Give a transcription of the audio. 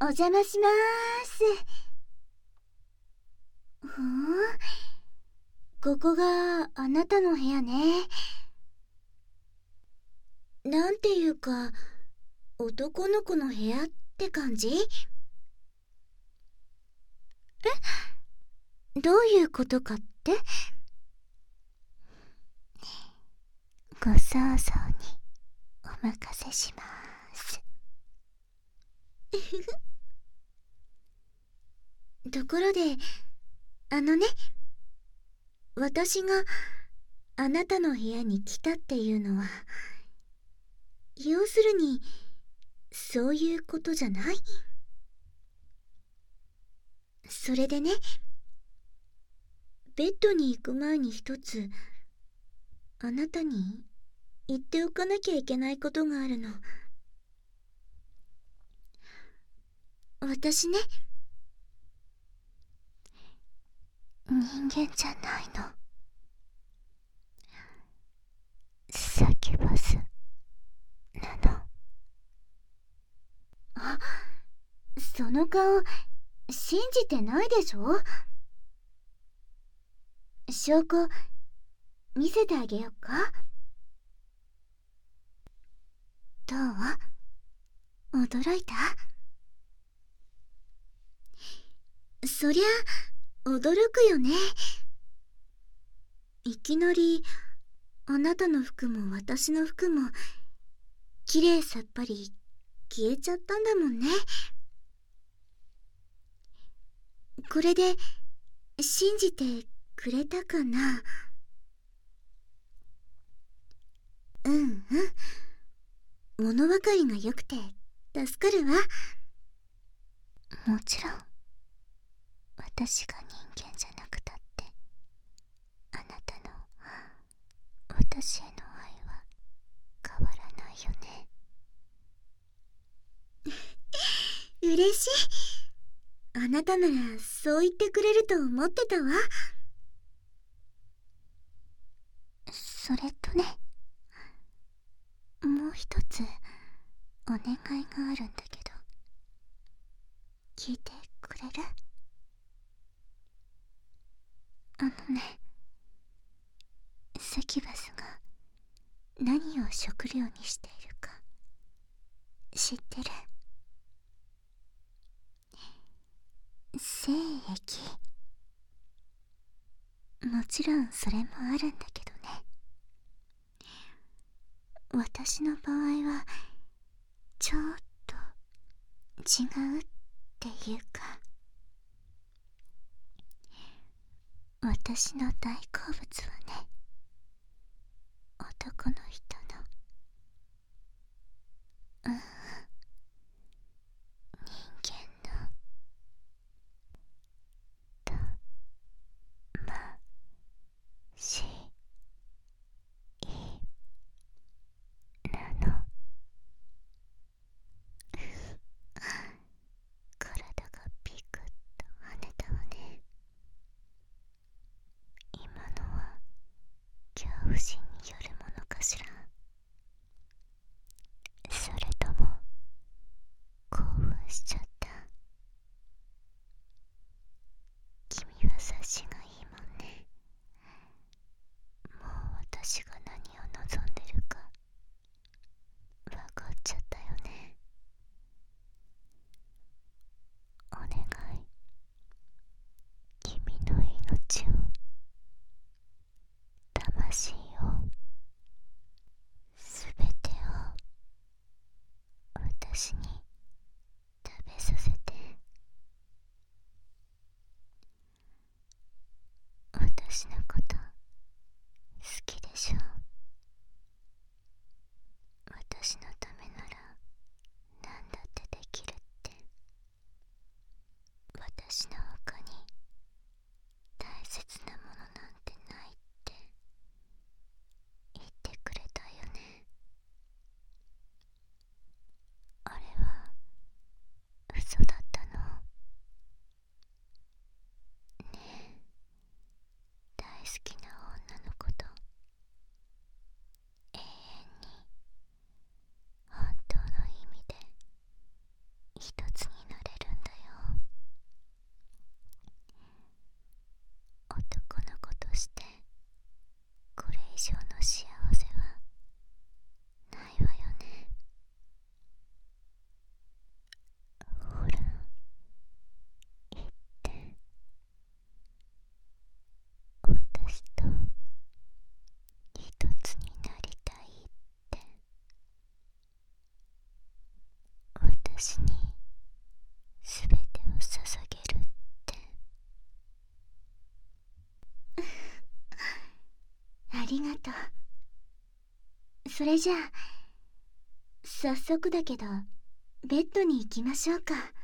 お邪魔しまーす。ここがあなたの部屋ね。なんていうか、男の子の部屋って感じ？どういうことかって？ご想像にお任せしまーす。ところで、私があなたの部屋に来たっていうのは、要するに、そういうことじゃない？それでね、ベッドに行く前に一つ、あなたに言っておかなきゃいけないことがあるの。私ね、人間じゃないの。サキュバスなの。あ、その顔、信じてないでしょ？証拠、見せてあげよっか？どう？驚いた？そりゃ、驚くよね。いきなり、あなたの服も私の服も、きれいさっぱり消えちゃったんだもんね。これで、信じてくれたかな？うんうん。物分かりが良くて、助かるわ。もちろん、私が人間じゃなくたって、あなたの、私への愛は変わらないよね。嬉しい。あなたならそう言ってくれると思ってたわ。それとね、もう一つお願いがあるんだけど、聞いてくれる？サキュバスが何を食料にしているか知ってる？精液。もちろんそれもあるんだけどね。私の場合はちょっと違うっていうか、私の大好物はね、男の人の、人間の魂なの。体がピクッと跳ねたわね。今のは恐怖心によるものかしら？それとも興奮しちゃった？君は察しがいいもんね。もう私が何を望んでるか分かっちゃったよね。お願い、君の命を、魂を、すべてを私に食べさせて。 りがとう。それじゃあ早速だけどベッドに行きましょうか。